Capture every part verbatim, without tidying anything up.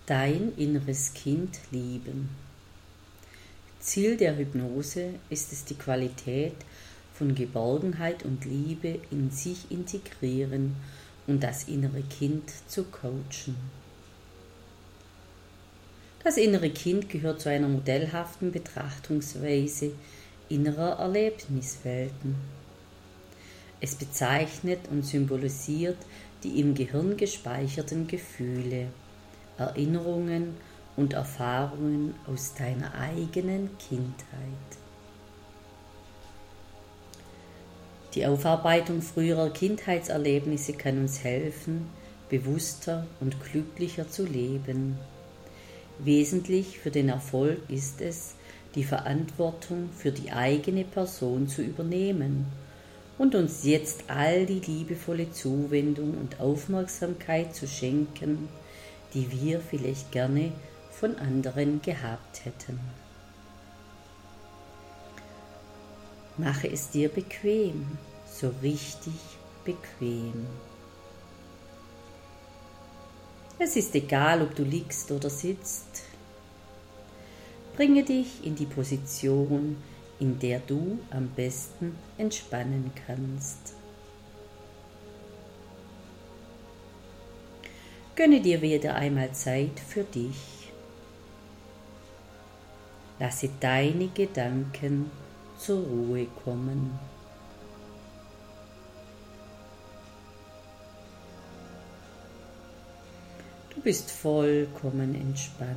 Dein inneres Kind lieben. Ziel der Hypnose ist es, die Qualität von Geborgenheit und Liebe in sich integrieren und das innere Kind zu coachen. Das innere Kind gehört zu einer modellhaften Betrachtungsweise innerer Erlebniswelten. Es bezeichnet und symbolisiert die im Gehirn gespeicherten Gefühle, Erinnerungen und Erfahrungen aus deiner eigenen Kindheit. Die Aufarbeitung früherer Kindheitserlebnisse kann uns helfen, bewusster und glücklicher zu leben. Wesentlich für den Erfolg ist es, die Verantwortung für die eigene Person zu übernehmen und uns jetzt all die liebevolle Zuwendung und Aufmerksamkeit zu schenken, die wir vielleicht gerne von anderen gehabt hätten. Mache es dir bequem, so richtig bequem. Es ist egal, ob du liegst oder sitzt. Bringe dich in die Position, in der du am besten entspannen kannst. Gönne dir wieder einmal Zeit für dich. Lasse deine Gedanken zur Ruhe kommen. Du bist vollkommen entspannt.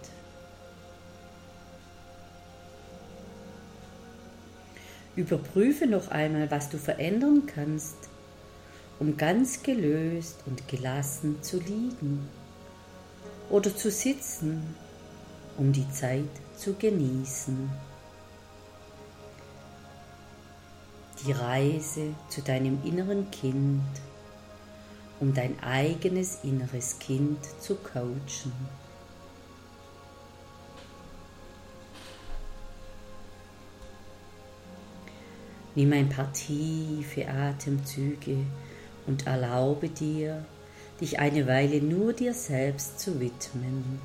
Überprüfe noch einmal, was du verändern kannst, um ganz gelöst und gelassen zu liegen oder zu sitzen, um die Zeit zu genießen. Die Reise zu deinem inneren Kind, um dein eigenes inneres Kind zu coachen. Nimm ein paar tiefe Atemzüge und erlaube dir, dich eine Weile nur dir selbst zu widmen.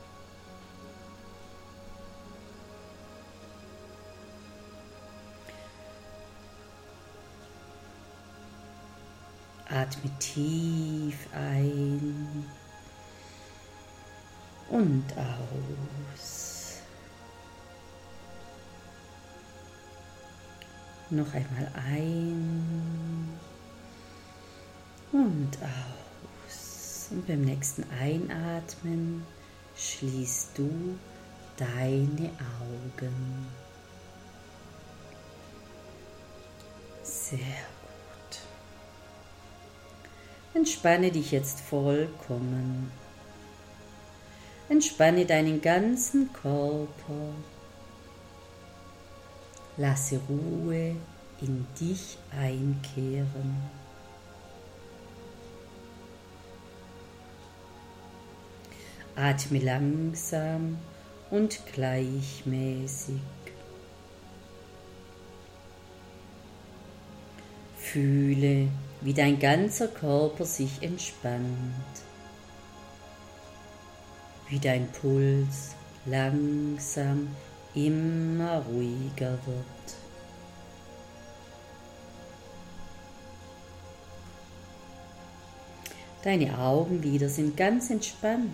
Atme tief ein und aus. Noch einmal ein und aus. Und beim nächsten Einatmen schließt du deine Augen. Sehr gut. Entspanne dich jetzt vollkommen. Entspanne deinen ganzen Körper. Lasse Ruhe in dich einkehren. Atme langsam und gleichmäßig. Fühle, wie dein ganzer Körper sich entspannt, wie dein Puls langsam immer ruhiger wird. Deine Augenlider sind ganz entspannt.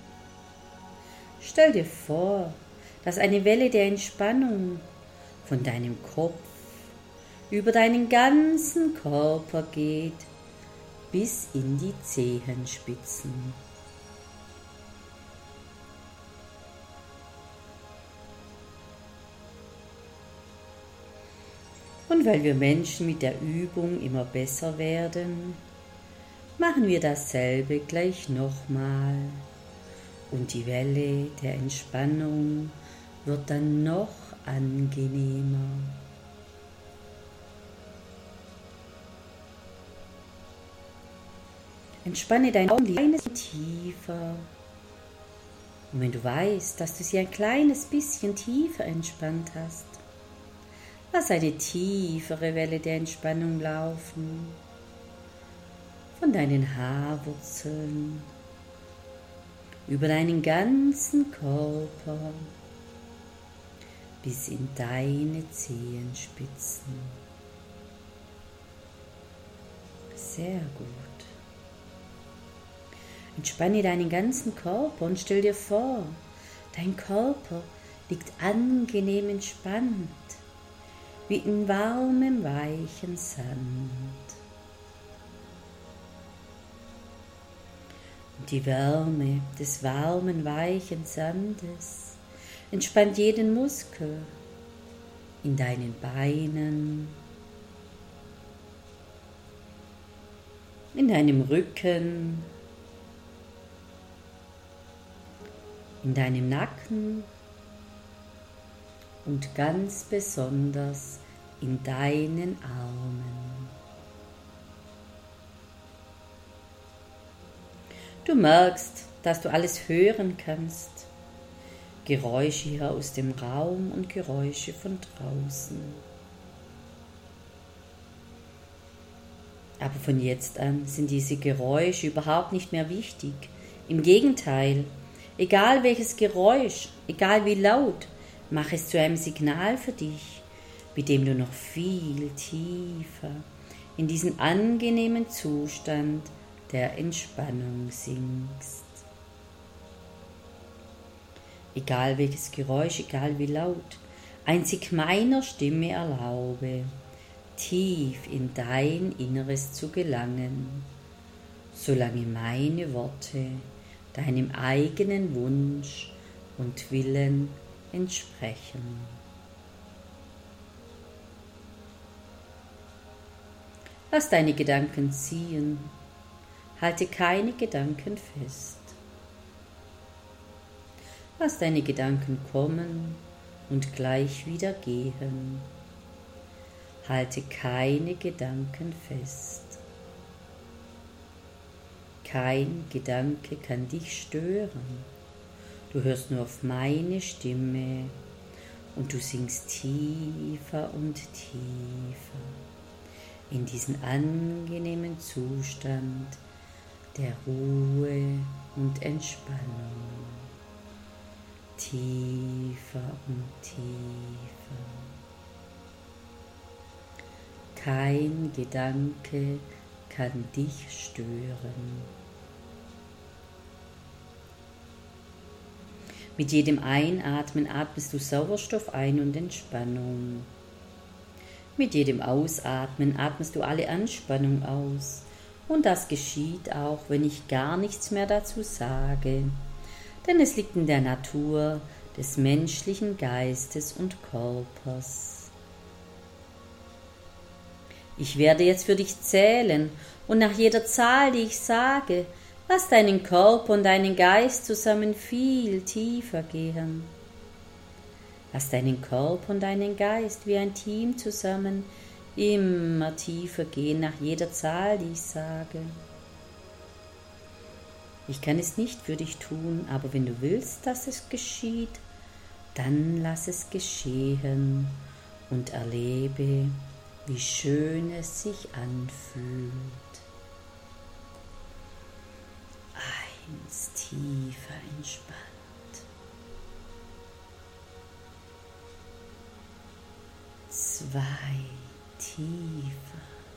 Stell dir vor, dass eine Welle der Entspannung von deinem Kopf über deinen ganzen Körper geht, bis in die Zehenspitzen. Und weil wir Menschen mit der Übung immer besser werden, machen wir dasselbe gleich nochmal. Und die Welle der Entspannung wird dann noch angenehmer. Entspanne deine Augen ein bisschen tiefer. Und wenn du weißt, dass du sie ein kleines bisschen tiefer entspannt hast, lass eine tiefere Welle der Entspannung laufen. Von deinen Haarwurzeln über deinen ganzen Körper bis in deine Zehenspitzen. Sehr gut. Entspanne deinen ganzen Körper und stell dir vor, dein Körper liegt angenehm entspannt, wie in warmem, weichen Sand. Und die Wärme des warmen, weichen Sandes entspannt jeden Muskel in deinen Beinen, in deinem Rücken, in deinem Nacken und ganz besonders in deinen Armen. Du merkst, dass du alles hören kannst. Geräusche hier aus dem Raum und Geräusche von draußen. Aber von jetzt an sind diese Geräusche überhaupt nicht mehr wichtig. Im Gegenteil, egal welches Geräusch, egal wie laut, mach es zu einem Signal für dich, mit dem du noch viel tiefer in diesen angenehmen Zustand der Entspannung sinkst. Egal welches Geräusch, egal wie laut, einzig meiner Stimme erlaube, tief in dein Inneres zu gelangen, solange meine Worte deinem eigenen Wunsch und Willen entsprechen. Lass deine Gedanken ziehen, halte keine Gedanken fest. Lass deine Gedanken kommen und gleich wieder gehen. Halte keine Gedanken fest. Kein Gedanke kann dich stören. Du hörst nur auf meine Stimme und du sinkst tiefer und tiefer in diesen angenehmen Zustand der Ruhe und Entspannung. Tiefer und tiefer. Kein Gedanke kann dich stören. Mit jedem Einatmen atmest du Sauerstoff ein und Entspannung. Mit jedem Ausatmen atmest du alle Anspannung aus. Und das geschieht auch, wenn ich gar nichts mehr dazu sage. Denn es liegt in der Natur des menschlichen Geistes und Körpers. Ich werde jetzt für dich zählen und nach jeder Zahl, die ich sage, lass deinen Körper und deinen Geist zusammen viel tiefer gehen. Lass deinen Körper und deinen Geist wie ein Team zusammen immer tiefer gehen nach jeder Zahl, die ich sage. Ich kann es nicht für dich tun, aber wenn du willst, dass es geschieht, dann lass es geschehen und erlebe, wie schön es sich anfühlt. Eins, tiefer entspannt. Zwei, tiefer.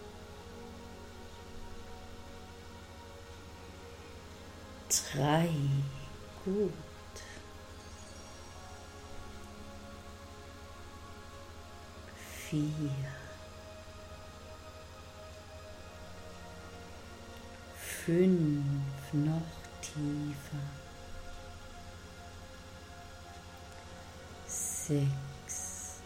Drei, gut. Vier. Fünf, noch tiefer. Sechs.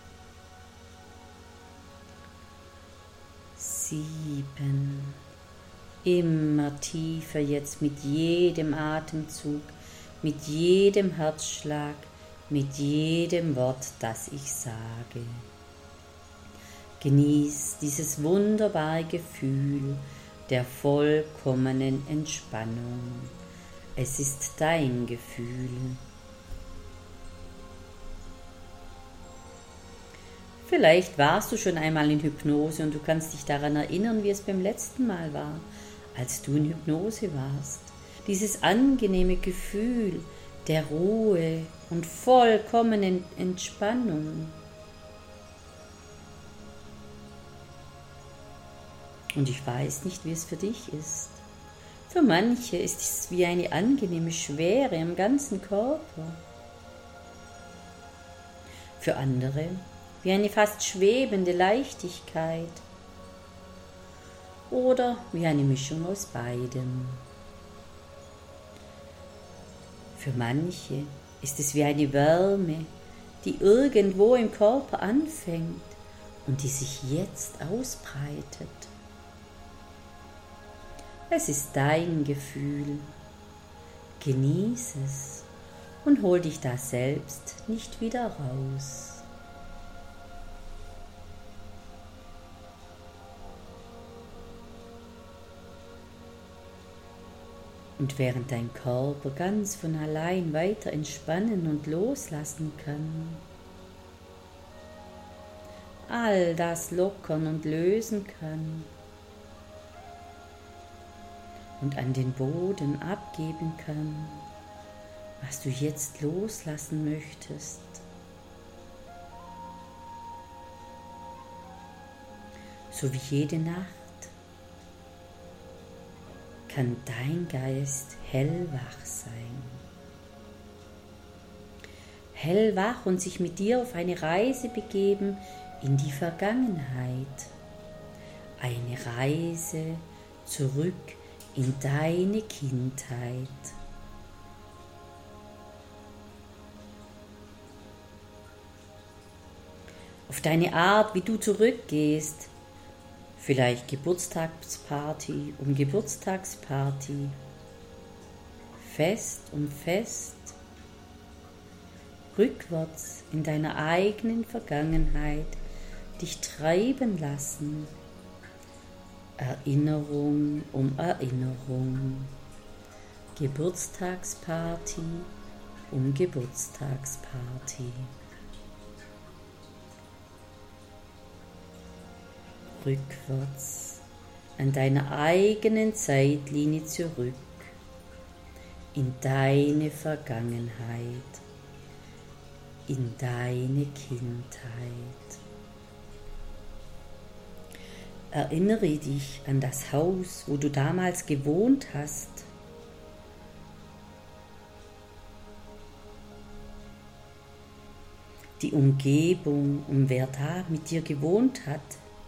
Sieben. Immer tiefer jetzt mit jedem Atemzug, mit jedem Herzschlag, mit jedem Wort, das ich sage. Genieß dieses wunderbare Gefühl der vollkommenen Entspannung. Es ist dein Gefühl. Vielleicht warst du schon einmal in Hypnose und du kannst dich daran erinnern, wie es beim letzten Mal war, als du in Hypnose warst. dieses angenehme Gefühl der Ruhe und vollkommenen Entspannung. Und ich weiß nicht, wie es für dich ist. Für manche ist es wie eine angenehme Schwere am ganzen Körper. Für andere wie eine fast schwebende Leichtigkeit. Oder wie eine Mischung aus beidem. Für manche ist es wie eine Wärme, die irgendwo im Körper anfängt und die sich jetzt ausbreitet. Es ist dein Gefühl. Genieß es und hol dich da selbst nicht wieder raus. Und während dein Körper ganz von allein weiter entspannen und loslassen kann, all das lockern und lösen kann und an den Boden abgeben kann, was du jetzt loslassen möchtest. So wie jede Nacht kann dein Geist hellwach sein. Hellwach und sich mit dir auf eine Reise begeben in die Vergangenheit. Eine Reise zurück in deine Kindheit. Auf deine Art, wie du zurückgehst, vielleicht Geburtstagsparty um Geburtstagsparty, Fest um Fest, rückwärts in deiner eigenen Vergangenheit dich treiben lassen, Erinnerung um Erinnerung, Geburtstagsparty um Geburtstagsparty. Rückwärts an deiner eigenen Zeitlinie zurück in deine Vergangenheit, in deine Kindheit. Erinnere dich an das Haus, wo du damals gewohnt hast. Die Umgebung und wer da mit dir gewohnt hat.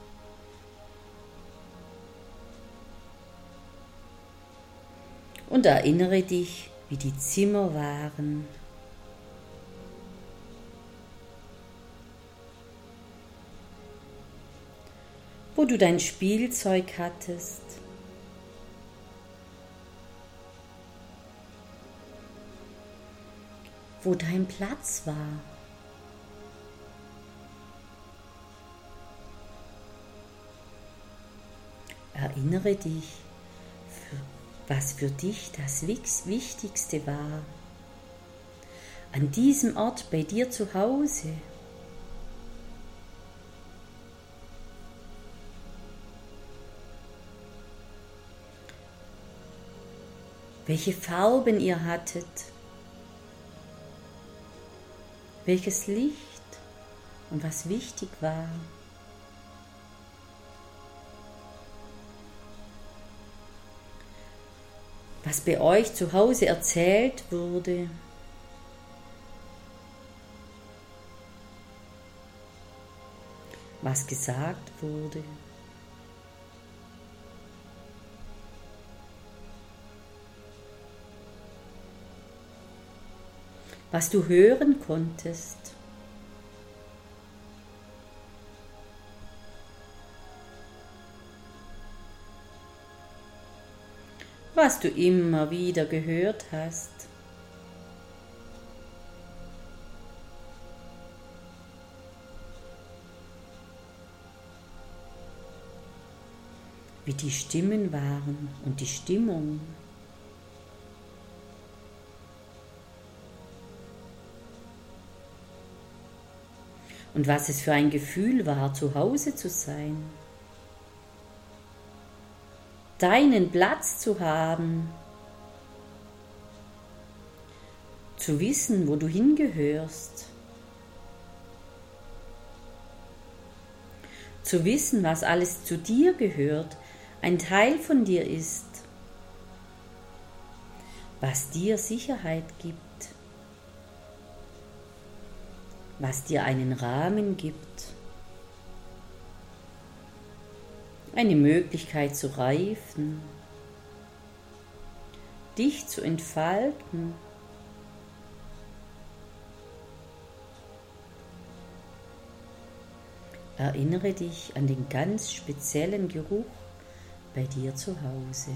Und erinnere dich, wie die Zimmer waren. Wo du dein Spielzeug hattest. Wo dein Platz war. Erinnere dich, was für dich das Wichtigste war. An diesem Ort bei dir zu Hause. Welche Farben ihr hattet. Welches Licht und was wichtig war. Was bei euch zu Hause erzählt wurde. Was gesagt wurde. Was du hören konntest. Was du immer wieder gehört hast. Wie die Stimmen waren und die Stimmung. Und was es für ein Gefühl war, zu Hause zu sein. Deinen Platz zu haben. zu wissen, wo du hingehörst, zu wissen, was alles zu dir gehört, ein Teil von dir ist, was dir Sicherheit gibt, was dir einen Rahmen gibt, eine Möglichkeit zu reifen, dich zu entfalten. Erinnere dich an den ganz speziellen Geruch bei dir zu Hause.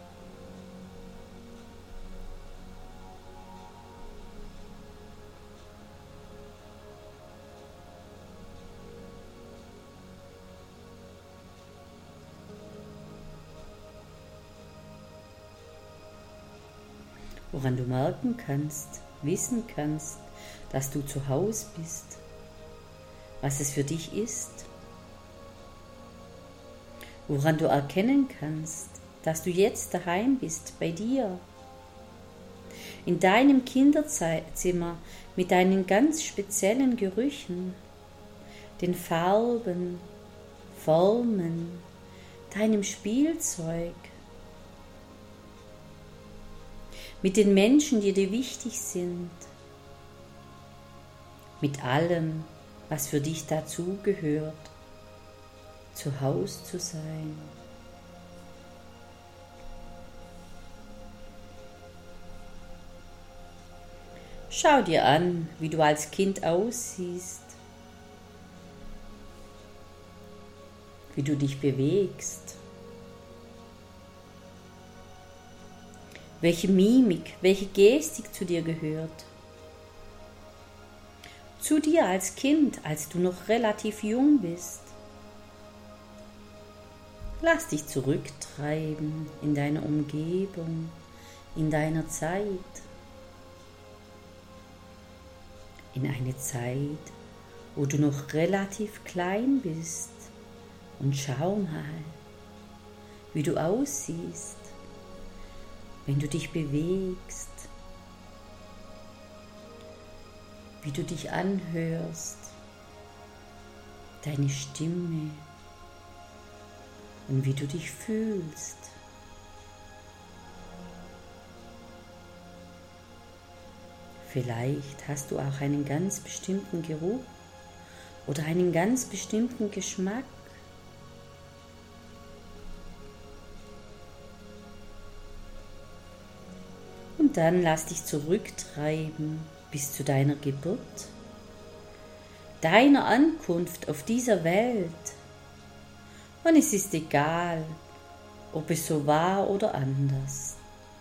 Woran du merken kannst, wissen kannst, dass du zu Hause bist, was es für dich ist, woran du erkennen kannst, dass du jetzt daheim bist, bei dir, in deinem Kinderzimmer mit deinen ganz speziellen Gerüchen, den Farben, Formen, deinem Spielzeug, mit den Menschen, die dir wichtig sind, mit allem, was für dich dazugehört, zu Hause zu sein. Schau dir an, wie du als Kind aussiehst, wie du dich bewegst, welche Mimik, welche Gestik zu dir gehört. Zu dir als Kind, als du noch relativ jung bist. Lass dich zurücktreiben in deiner Umgebung, in deiner Zeit. In eine Zeit, wo du noch relativ klein bist. Und schau mal, wie du aussiehst, wenn du dich bewegst, wie du dich anhörst, deine Stimme und wie du dich fühlst. Vielleicht hast du auch einen ganz bestimmten Geruch oder einen ganz bestimmten Geschmack. Und dann lass dich zurücktreiben bis zu deiner Geburt, deiner Ankunft auf dieser Welt. Und es ist egal, ob es so war oder anders.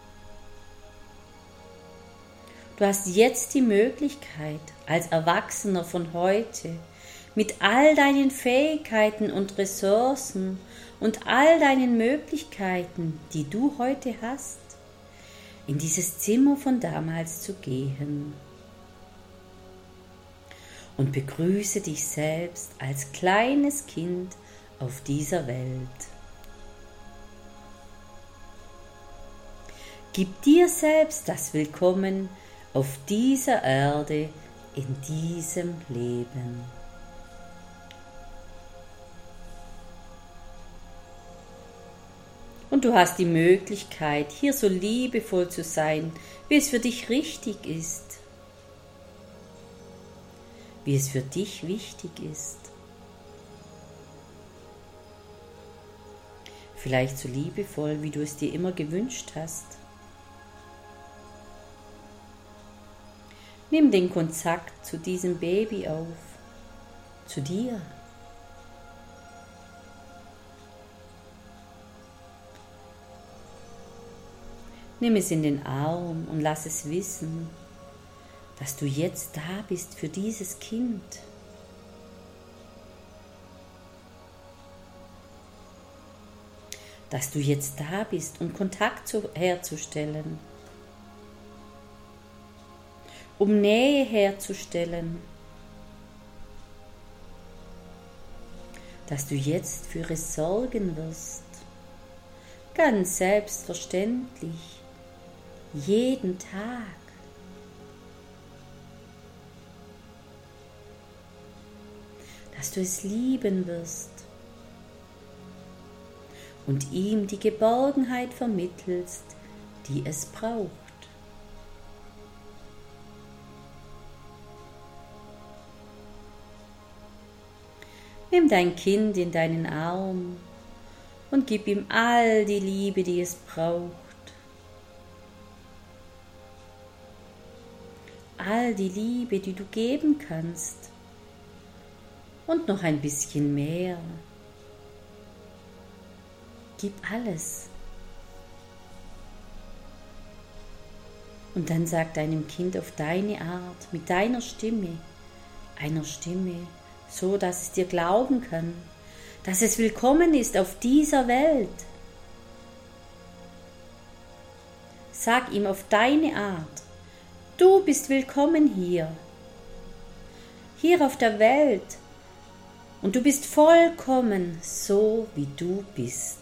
Du hast jetzt die Möglichkeit, als Erwachsener von heute, mit all deinen Fähigkeiten und Ressourcen und all deinen Möglichkeiten, die du heute hast, in dieses Zimmer von damals zu gehen. Und begrüße dich selbst als kleines Kind auf dieser Welt. Gib dir selbst das Willkommen auf dieser Erde, in diesem Leben. Und du hast die Möglichkeit, hier so liebevoll zu sein, wie es für dich richtig ist, wie es für dich wichtig ist. Vielleicht so liebevoll, wie du es dir immer gewünscht hast. Nimm den Kontakt zu diesem Baby auf, zu dir. Nimm es in den Arm und lass es wissen, dass du jetzt da bist für dieses Kind. Dass du jetzt da bist, um Kontakt zu, herzustellen, um Nähe herzustellen, dass du jetzt für es sorgen wirst, ganz selbstverständlich, jeden Tag. dass du es lieben wirst und ihm die Geborgenheit vermittelst, die es braucht. Nimm dein Kind in deinen Arm und gib ihm all die Liebe, die es braucht. All die Liebe, die du geben kannst. Und noch ein bisschen mehr. Gib alles. Und dann sag deinem Kind auf deine Art, mit deiner Stimme, einer Stimme, so dass es dir glauben kann, dass es willkommen ist auf dieser Welt. Sag ihm auf deine Art, du bist willkommen hier, hier auf der Welt, und du bist vollkommen so, wie du bist.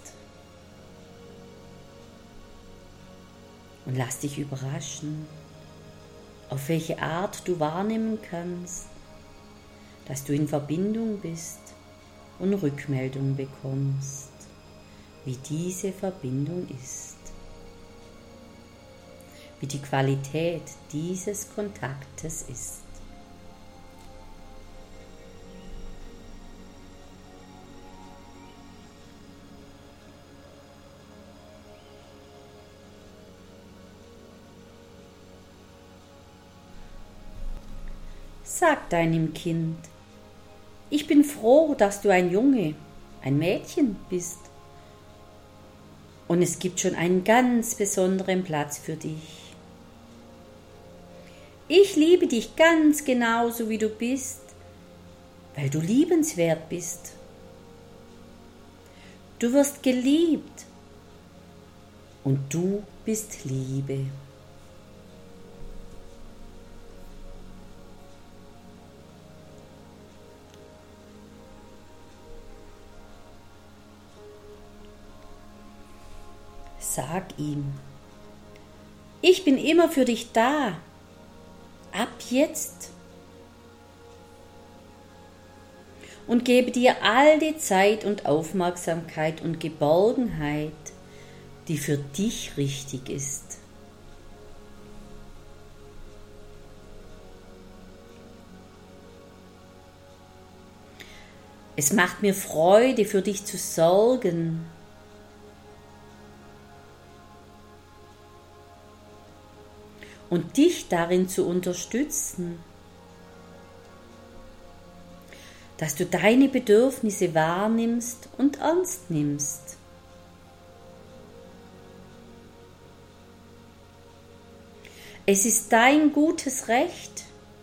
Und lass dich überraschen, auf welche Art du wahrnehmen kannst, dass du in Verbindung bist und Rückmeldung bekommst, wie diese Verbindung ist, wie die Qualität dieses Kontaktes ist. Sag deinem Kind, ich bin froh, dass du ein Junge, ein Mädchen bist. Und es gibt schon einen ganz besonderen Platz für dich. Ich liebe dich ganz genauso, wie du bist, weil du liebenswert bist. Du wirst geliebt und du bist Liebe. Sag ihm, ich bin immer für dich da, ab jetzt. Und gebe dir all die Zeit und Aufmerksamkeit und Geborgenheit, die für dich richtig ist. Es macht mir Freude, für dich zu sorgen. Und dich darin zu unterstützen, dass du deine Bedürfnisse wahrnimmst und ernst nimmst. Es ist dein gutes Recht,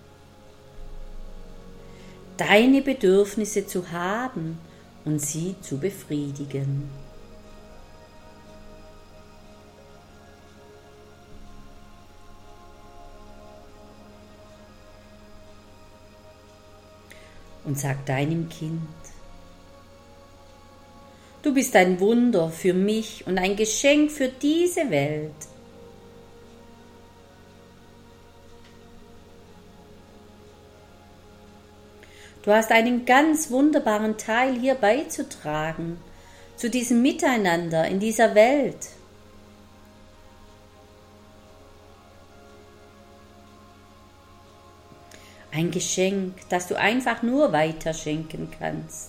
deine Bedürfnisse zu haben und sie zu befriedigen. Und sag deinem Kind, du bist ein Wunder für mich und ein Geschenk für diese Welt. Du hast einen ganz wunderbaren Teil hier beizutragen, zu diesem Miteinander in dieser Welt. Ein Geschenk, das du einfach nur weiterschenken kannst.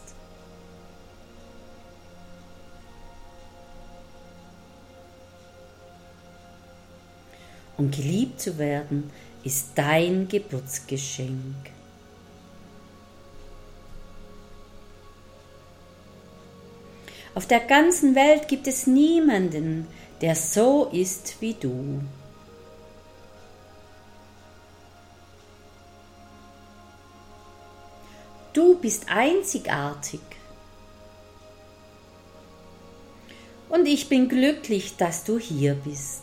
Und geliebt zu werden, ist dein Geburtsgeschenk. Auf der ganzen Welt gibt es niemanden, der so ist wie du. Du bist einzigartig. Und ich bin glücklich, dass du hier bist.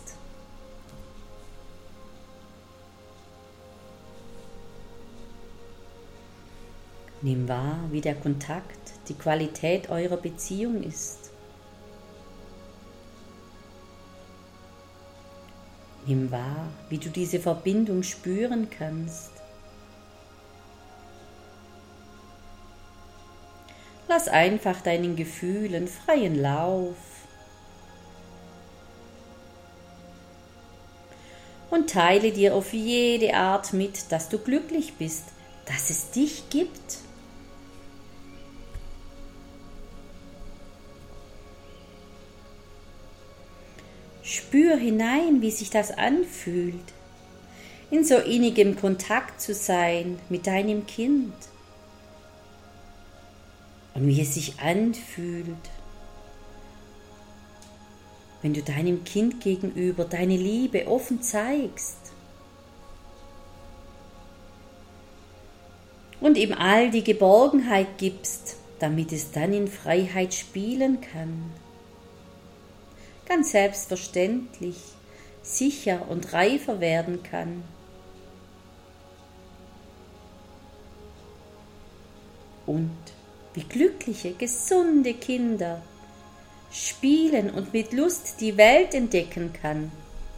Nimm wahr, wie der Kontakt, die Qualität eurer Beziehung ist. Nimm wahr, wie du diese Verbindung spüren kannst. Lass einfach deinen Gefühlen freien Lauf. Und teile dir auf jede Art mit, dass du glücklich bist, dass es dich gibt. Spür hinein, wie sich das anfühlt, in so innigem Kontakt zu sein mit deinem Kind und wie es sich anfühlt, wenn du deinem Kind gegenüber deine Liebe offen zeigst und ihm all die Geborgenheit gibst, damit es dann in Freiheit spielen kann. Ganz selbstverständlich, sicher und reifer werden kann. Und wie glückliche, gesunde Kinder spielen und mit Lust die Welt entdecken kann.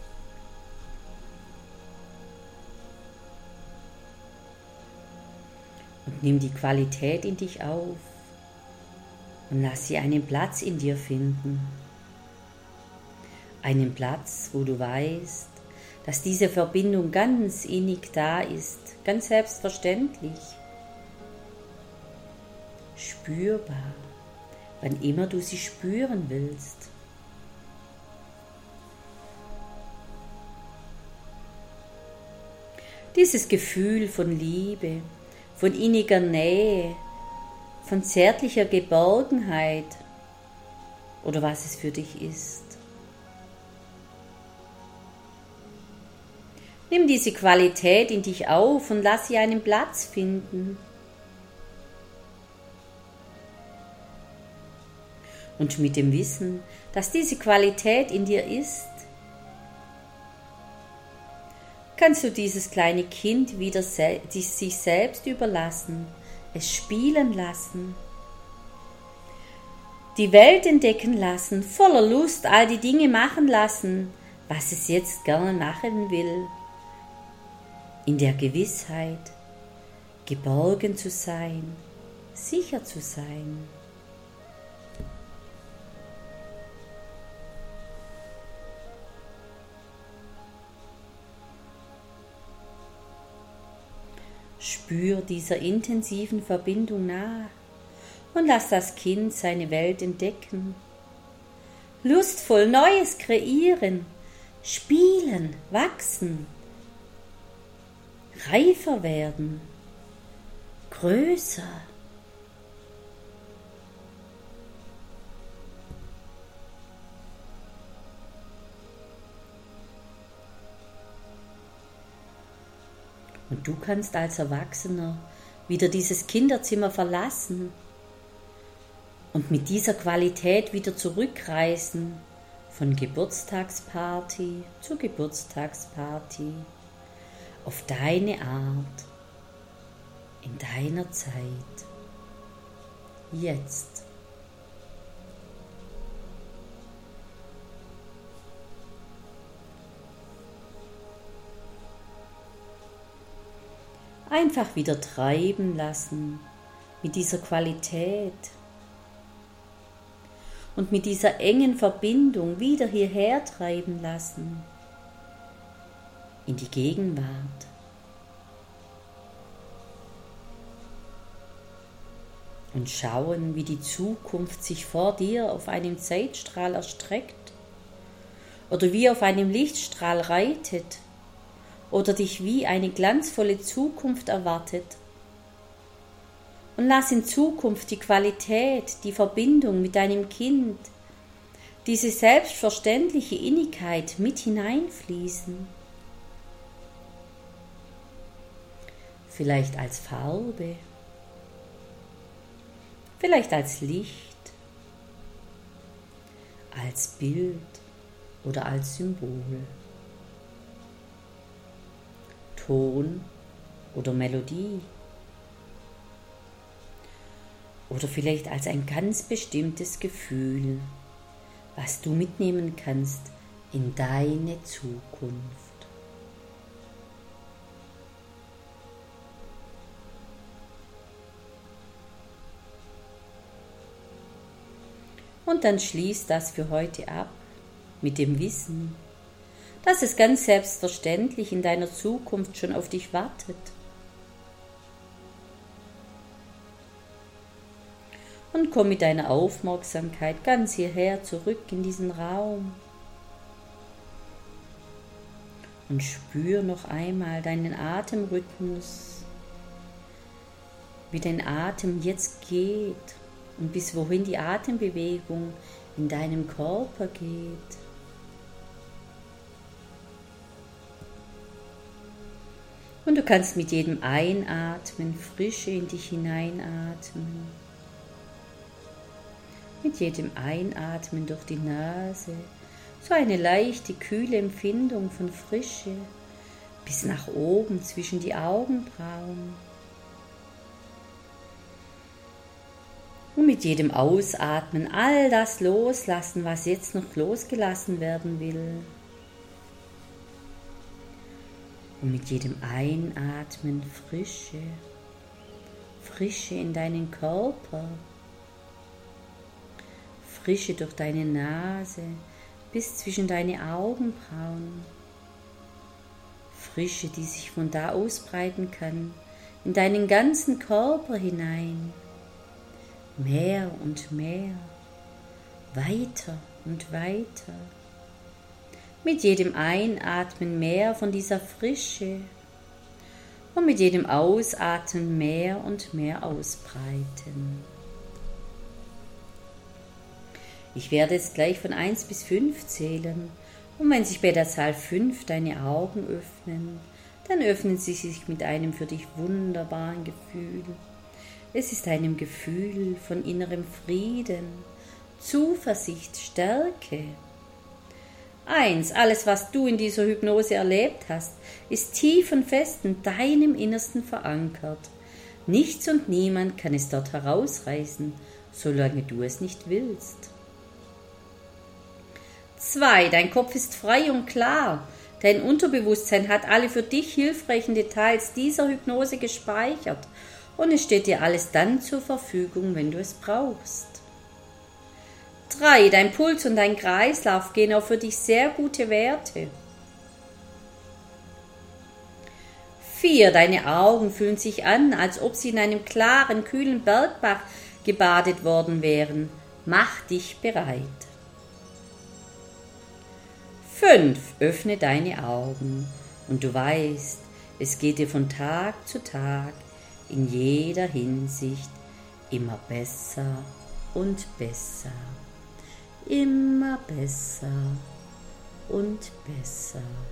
Und nimm die Qualität in dich auf und lass sie einen Platz in dir finden. Einen Platz, wo du weißt, dass diese Verbindung ganz innig da ist, ganz selbstverständlich, spürbar, wann immer du sie spüren willst. Dieses Gefühl von Liebe, von inniger Nähe, von zärtlicher Geborgenheit oder was es für dich ist. Nimm diese Qualität in dich auf und lass sie einen Platz finden. Und mit dem Wissen, dass diese Qualität in dir ist, kannst du dieses kleine Kind wieder se- sich selbst überlassen, es spielen lassen, die Welt entdecken lassen, voller Lust all die Dinge machen lassen, was es jetzt gerne machen will. In der Gewissheit, geborgen zu sein, sicher zu sein. Spür dieser intensiven Verbindung nach und lass das Kind seine Welt entdecken. Lustvoll Neues kreieren, spielen, wachsen. Reifer werden, größer. Und du kannst als Erwachsener wieder dieses Kinderzimmer verlassen und mit dieser Qualität wieder zurückreisen, von Geburtstagsparty zu Geburtstagsparty. Auf deine Art, in deiner Zeit, jetzt. Einfach wieder treiben lassen mit dieser Qualität und mit dieser engen Verbindung wieder hierher treiben lassen. In die Gegenwart. Und schauen, wie die Zukunft sich vor dir auf einem Zeitstrahl erstreckt oder wie auf einem Lichtstrahl reitet oder dich wie eine glanzvolle Zukunft erwartet. Und lass in Zukunft die Qualität, die Verbindung mit deinem Kind, diese selbstverständliche Innigkeit mit hineinfließen. Vielleicht als Farbe, vielleicht als Licht, als Bild oder als Symbol, Ton oder Melodie oder vielleicht als ein ganz bestimmtes Gefühl, was du mitnehmen kannst in deine Zukunft. Und dann schließ das für heute ab mit dem Wissen, dass es ganz selbstverständlich in deiner Zukunft schon auf dich wartet. Und komm mit deiner Aufmerksamkeit ganz hierher zurück in diesen Raum. Und spür noch einmal deinen Atemrhythmus, wie dein Atem jetzt geht und bis wohin die Atembewegung in deinem Körper geht. Und du kannst mit jedem Einatmen Frische in dich hineinatmen. Mit jedem Einatmen durch die Nase so eine leichte, kühle Empfindung von Frische bis nach oben zwischen die Augenbrauen. Und mit jedem Ausatmen all das loslassen, was jetzt noch losgelassen werden will. Und mit jedem Einatmen Frische, Frische in deinen Körper. Frische durch deine Nase bis zwischen deine Augenbrauen. Frische, die sich von da ausbreiten kann, in deinen ganzen Körper hinein. Mehr und mehr, weiter und weiter. Mit jedem Einatmen mehr von dieser Frische und mit jedem Ausatmen mehr und mehr ausbreiten. Ich werde jetzt gleich von eins bis fünf zählen und wenn sich bei der Zahl fünf deine Augen öffnen, dann öffnen sie sich mit einem für dich wunderbaren Gefühl. Es ist einem Gefühl von innerem Frieden, Zuversicht, Stärke. Eins, alles, was du in dieser Hypnose erlebt hast, ist tief und fest in deinem Innersten verankert. Nichts und niemand kann es dort herausreißen, solange du es nicht willst. Zwei, dein Kopf ist frei und klar. Dein Unterbewusstsein hat alle für dich hilfreichen Details dieser Hypnose gespeichert und es steht dir alles dann zur Verfügung, wenn du es brauchst. Drei, dein Puls und dein Kreislauf gehen auf für dich sehr gute Werte. Vier, deine Augen fühlen sich an, als ob sie in einem klaren, kühlen Bergbach gebadet worden wären. Mach dich bereit. Fünf, öffne deine Augen und du weißt, es geht dir von Tag zu Tag in jeder Hinsicht immer besser und besser, immer besser und besser.